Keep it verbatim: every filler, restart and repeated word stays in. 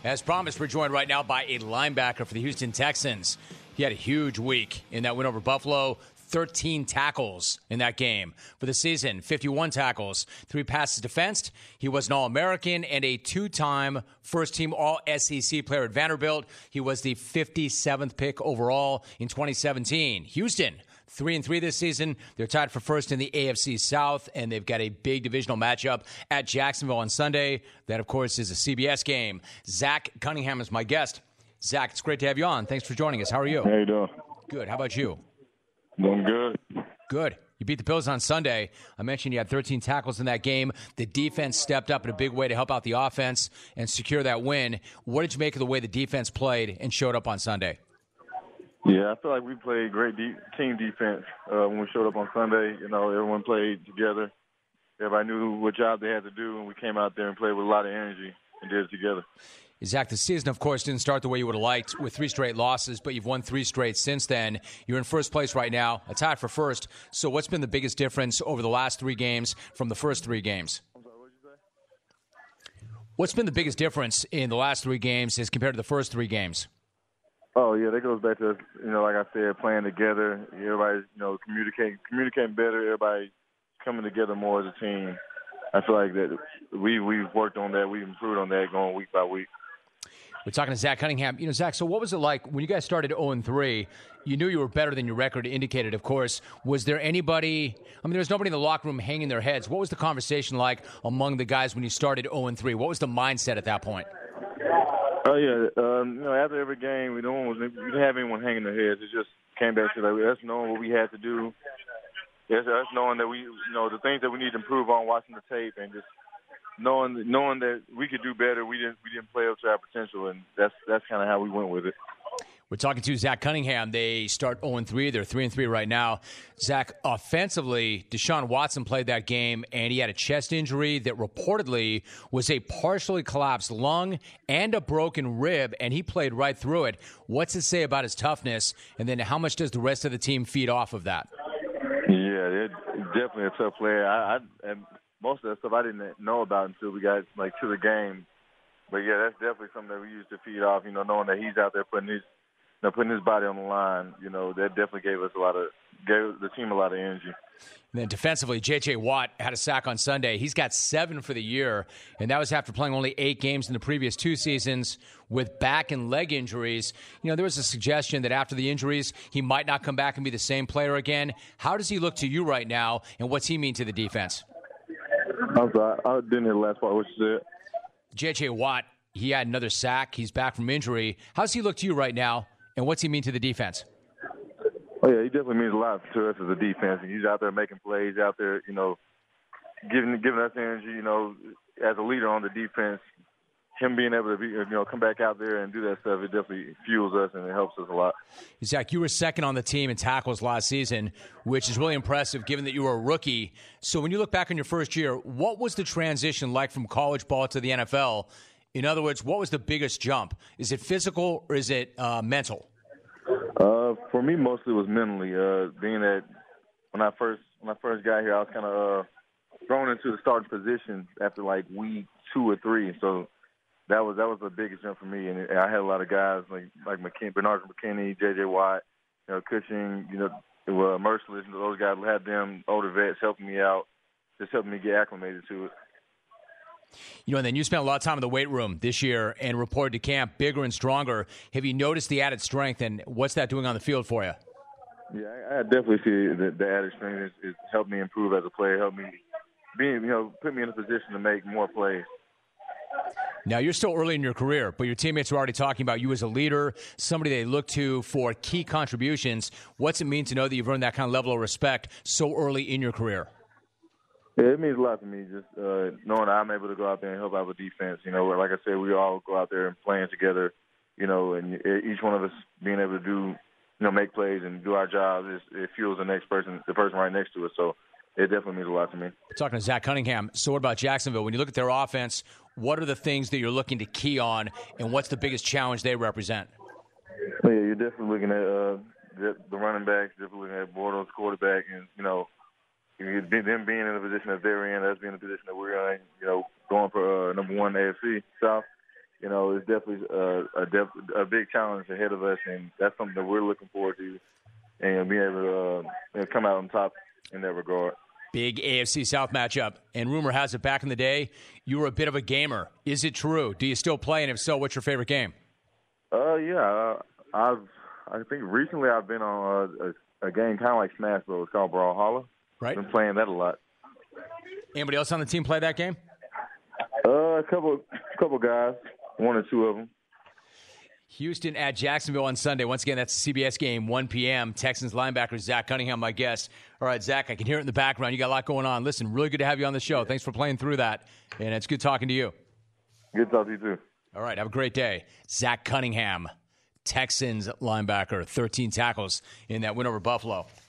As promised, we're joined right now by a linebacker for the Houston Texans. He had a huge week in that win over Buffalo. thirteen tackles in that game. For the season, fifty-one tackles, three passes defensed. He was an All-American and a two-time first-team All-S E C player at Vanderbilt. He was the fifty-seventh pick overall in twenty seventeen. Houston, three and three this season. They're tied for first in the A F C South, and they've got a big divisional matchup at Jacksonville on Sunday. That, of course, is a C B S game. Zach Cunningham is my guest. Zach, it's great to have you on. Thanks for joining us. How are you? How you doing? Good. How about you? Doing good. Good. You beat the Bills on Sunday. I mentioned you had thirteen tackles in that game. The defense stepped up in a big way to help out the offense and secure that win. What did you make of the way the defense played and showed up on Sunday? Yeah, I feel like we played great de- team defense uh, when we showed up on Sunday. You know, everyone played together. Everybody knew what job they had to do, and we came out there and played with a lot of energy and did it together. Zach, the season, of course, didn't start the way you would have liked with three straight losses, but you've won three straight since then. You're in first place right now, a tie for first. So what's been the biggest difference over the last three games from the first three games? I'm sorry, what did you say? What's been the biggest difference in the last three games as compared to the first three games? Oh, yeah, that goes back to, you know, like I said, playing together. Everybody's, you know, communicating, communicating better. Everybody coming together more as a team. I feel like that we, we've worked on that. We've improved on that going week by week. We're talking to Zach Cunningham. You know, Zach, so what was it like when you guys started oh and three? You knew you were better than your record indicated, of course. Was there anybody – I mean, there was nobody in the locker room hanging their heads. What was the conversation like among the guys when you started oh and three? What was the mindset at that point? Oh, yeah. Um, you know, after every game, we don't, we didn't have anyone hanging their heads. It just came back to like, us knowing what we had to do. It's us knowing that we – you know, the things that we need to improve on, watching the tape, and just – Knowing knowing that we could do better, we didn't we didn't play up to our potential, and that's that's kind of how we went with it. We're talking to Zach Cunningham. They start oh and three. They're three and three right now. Zach, offensively, Deshaun Watson played that game, and he had a chest injury that reportedly was a partially collapsed lung and a broken rib, and he played right through it. What's it say about his toughness, and then how much does the rest of the team feed off of that? Yeah, they're definitely a tough player. I, I and most of that stuff I didn't know about until we got like to the game. But yeah, that's definitely something that we used to feed off. You know, knowing that he's out there putting his, you know, putting his body on the line. You know, that definitely gave us a lot of, gave the team a lot of energy. And then defensively, J J. Watt had a sack on Sunday. He's got seven for the year, and that was after playing only eight games in the previous two seasons with back and leg injuries. You know, there was a suggestion that after the injuries, he might not come back and be the same player again. How does he look to you right now, and what's he mean to the defense? I'm sorry, I didn't hear the last part. What you said? J J. Watt, he had another sack. He's back from injury. How's he look to you right now, and what's he mean to the defense? Oh, yeah, he definitely means a lot to us as a defense. He's out there making plays, out there, you know, giving giving us energy, you know, as a leader on the defense. Him being able to, be, you know, come back out there and do that stuff, it definitely fuels us and it helps us a lot. Zach, you were second on the team in tackles last season, which is really impressive given that you were a rookie. So when you look back on your first year, what was the transition like from college ball to the N F L? In other words, what was the biggest jump? Is it physical or is it uh, mental? Uh, for me, mostly it was mentally. Uh, being that when I first when I first got here, I was kind of uh, thrown into the starting position after like week two or three. So that was that was the biggest jump for me. And I had a lot of guys like like McKin- Bernard McKinney, J J. Watt, you know, Cushing, you know, uh, Merciless. Those guys had them older vets helping me out, just helping me get acclimated to it. You know, and then you spent a lot of time in the weight room this year and reported to camp bigger and stronger. Have you noticed the added strength, and what's that doing on the field for you? Yeah, I, I definitely see the, the added strength is, is helped me improve as a player, helped me being, you know, put me in a position to make more plays. Now, you're still early in your career, but your teammates are already talking about you as a leader, somebody they look to for key contributions. What's it mean to know that you've earned that kind of level of respect so early in your career? Yeah, it means a lot to me, just uh, knowing that I'm able to go out there and help out with defense. You know, like I said, we all go out there and playing together, you know, and each one of us being able to do, you know, make plays and do our jobs, it fuels the next person, the person right next to us. So it definitely means a lot to me. We're talking to Zach Cunningham. So what about Jacksonville? When you look at their offense, what are the things that you're looking to key on, and what's the biggest challenge they represent? Well, yeah, you're definitely looking at uh, the, the running backs, definitely looking at Bortles, quarterback, and, you know, them being in the position that they're in, us being in the position that we're in, you know, going for uh, number one A F C South, you know, it's definitely a, a, def- a big challenge ahead of us, and that's something that we're looking forward to, and being able to uh, you know, come out on top in that regard. Big A F C South matchup, and rumor has it back in the day you were a bit of a gamer. Is it true? Do you still play, and if so, what's your favorite game? Uh, yeah, uh, I've I think recently I've been on a, a, a game kind of like Smash Bros. It's called Brawlhalla. Right. Been playing that a lot. Anybody else on the team play that game? Uh, a couple, couple guys, one or two of them. Houston at Jacksonville on Sunday. Once again, that's a C B S game, one p.m. Texans linebacker Zach Cunningham, my guest. All right, Zach, I can hear it in the background. You got a lot going on. Listen, really good to have you on the show. Thanks for playing through that, and it's good talking to you. Good talking to you, too. All right, have a great day. Zach Cunningham, Texans linebacker, thirteen tackles in that win over Buffalo.